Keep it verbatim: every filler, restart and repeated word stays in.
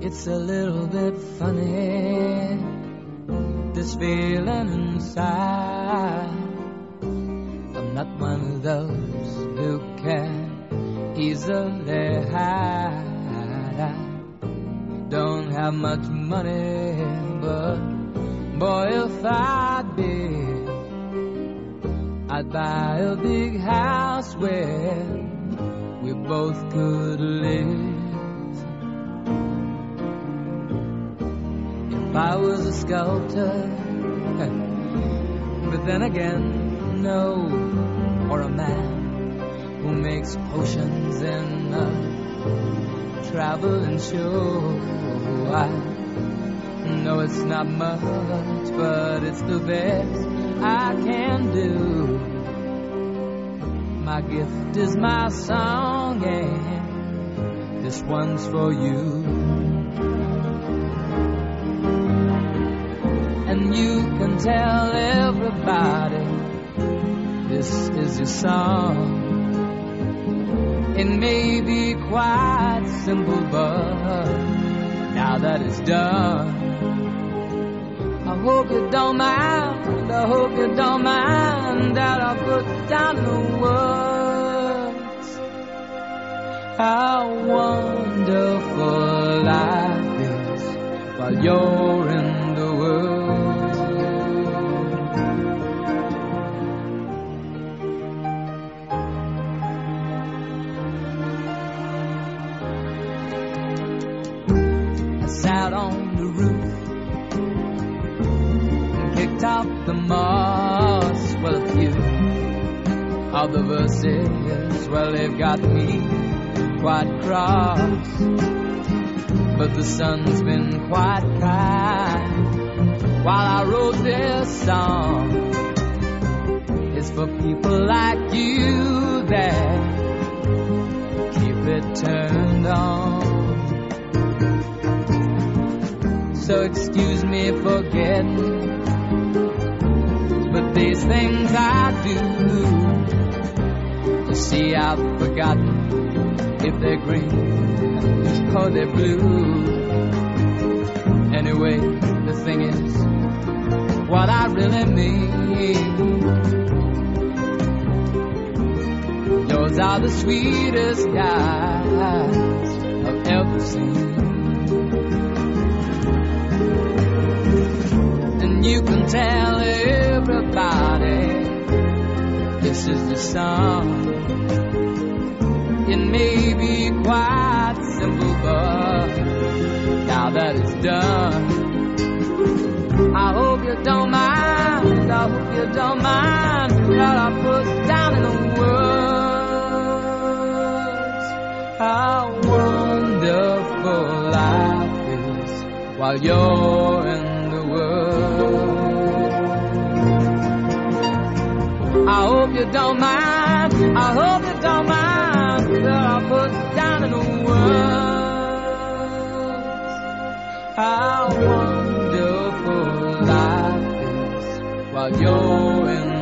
It's a little bit funny, this feeling inside. I'm not one of those who can easily hide. I don't have much money, but boy, if I did, I'd buy a big house where we both could live. If I was a sculptor, but then again, no, or a man who makes potions in a traveling show. I know it's not much, but it's the best I can do. My gift is my song, and this one's for you. And you can tell everybody this is your song. It may be quite simple, but now that it's done, I hope you don't mind, I hope you don't mind that I put down the words how wonderful life is while you're in the world. I sat on the roof and kicked out the moss. Well, a few of the verses, well, they've got me quite cross, but the sun's been quite kind while I wrote this song. It's for people like you that keep it turned on. So excuse me for getting, but these things I do, you see, I've forgotten if they're green or they're blue. Anyway, the thing is, what I really mean, yours are the sweetest eyes I've ever seen. And you can tell everybody this is the song. It may be quite simple, but now that it's done, I hope you don't mind, I hope you don't mind that I put down in the words how wonderful life is while you're in the world. I hope you don't mind, I hope you don't mind that I put down in the words how wonderful life is while you're in